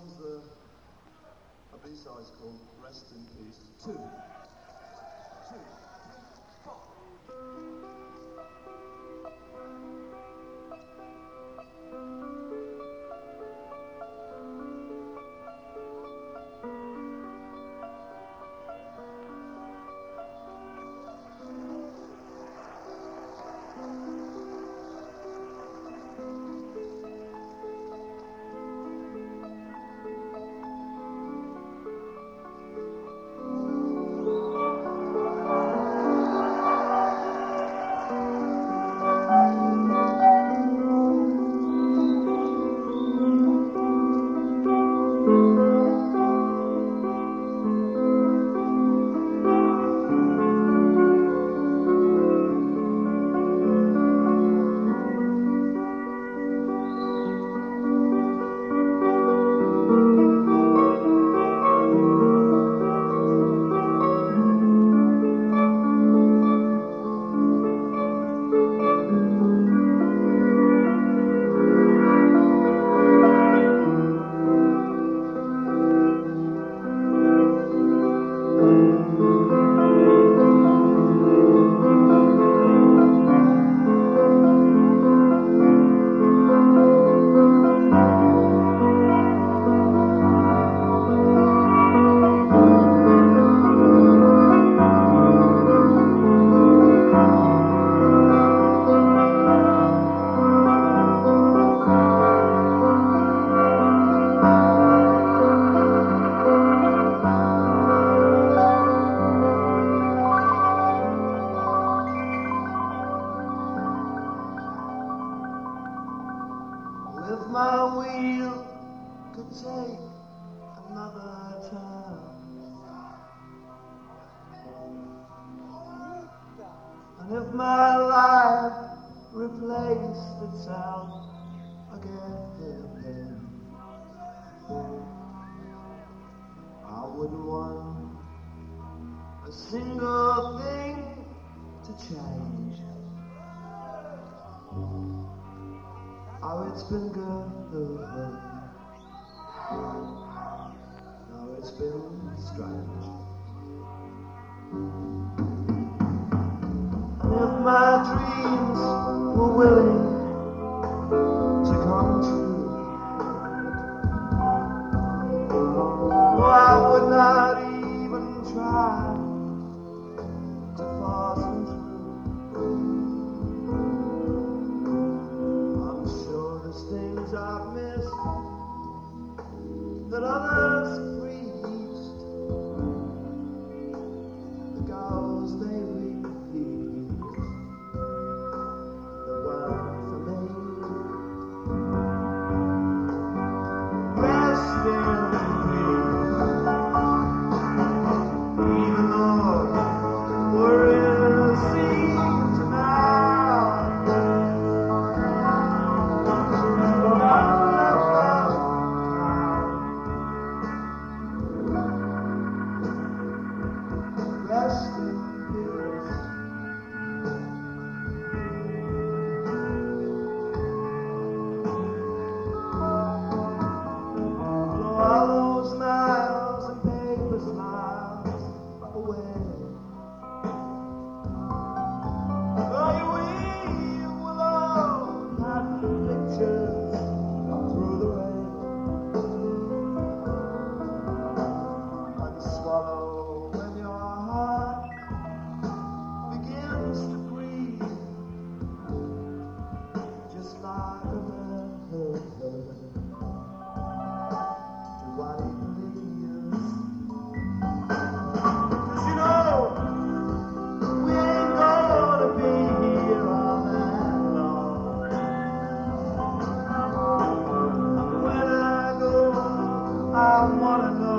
song's a B-side called Rest in Peace 2. If my wheel could take another turn, and if my life replaced itself again, I wouldn't want a single thing to change. Oh, it's been good. No, it's been strange. And if my dreams were willing to come true, oh, I would not even try to force them through. Things I've missed that others preached, the goals they repeat, that weren't for me. Rest in peace, even though we're in the sea tonight. I wanna know